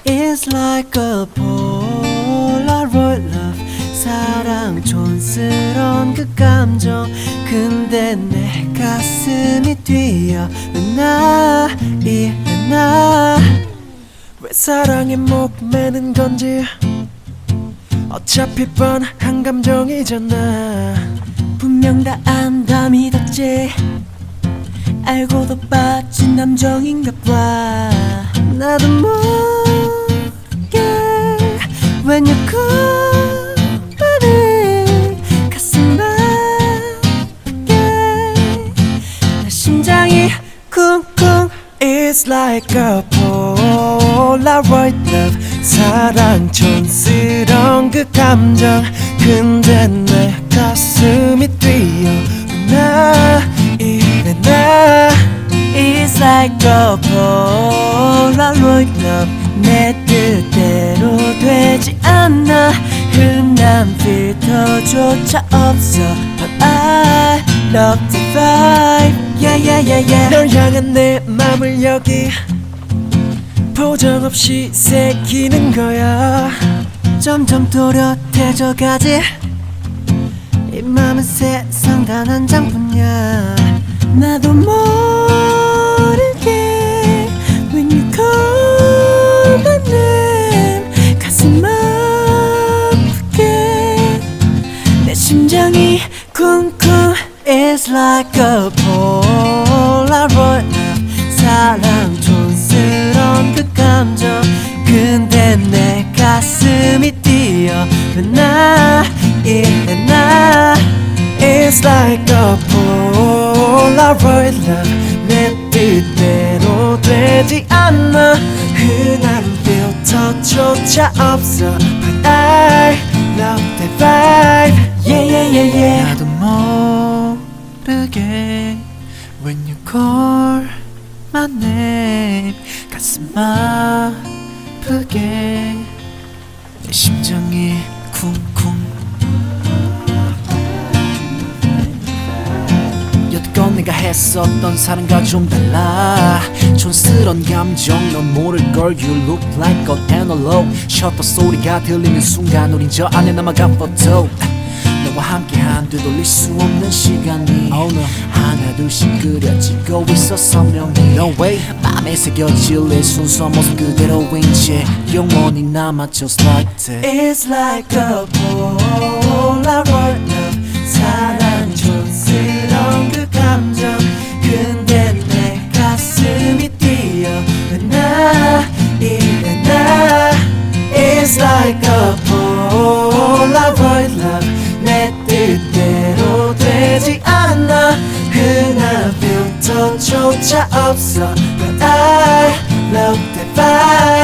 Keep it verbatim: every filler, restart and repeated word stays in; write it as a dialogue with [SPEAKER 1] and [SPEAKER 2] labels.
[SPEAKER 1] It's like a Polaroid love. 사랑 촌스러운 그 감정. 근데 내 가슴이 뛰어 나 일어나. 왜 사랑에 목 매는 건지. 어차피 뻔한 감정이잖아. 분명 다 안다 믿었지. 알고도 빠진 감정인가 봐. 나도 모르게 When you call my name 가슴 아프게 내 심장이 쿵쿵. It's like a Polaroid love. 사랑 촌스러운 그 감정. 근데 내 가슴이 뛰어 나 이래 나. It's like a Polaroid love. 내 뜻대로 되지 않아. 흔한 필터조차 없어. But I love the vibe. Yeah yeah yeah yeah. 널 향한 내 맘을 여기 보정 없이 새기는 거야. 점점 또렷해져 가지. 이 맘은 세상 단 한 장뿐이야. 나도 모르게 When you call my name 가슴 아프게 내 심장이 쿵쿵. It's like a Polaroid love. 사랑 촌스러운 그 감정. 근데 내 가슴이 뛰어 나 일어나. It's like a Polaroid love. 내 뜻대로 되지 않아. 흔한 필터조차 없어. But I love that vibe. Yeah yeah yeah yeah. 나도 모르게 When you call my name 가슴 아프게 내 심장이 쿵쿵. 여태껏 내가 했었던 사랑과 좀 달라. 촌스러운 감정 넌 모를걸. You look like an analog. 셔터 소리가 들리는 순간 우린 저 안에 남아가 photo. 너와 함께한 되돌릴 수 없는 시간이 oh, no. 하나 둘씩 그려지고 있어 선명히. No way. 맘에 새겨질 내 순수한 모습 그대로인 채 영원히 남아 just like that. It's like a Polaroid love. 사랑 촌스러운 그 감정. 근데 내 가슴이 뛰어 나 일어나. It's like a Polaroid love. 내 뜻대로 되지 않아. 흔한 필터조차 없어. But I love that vibe.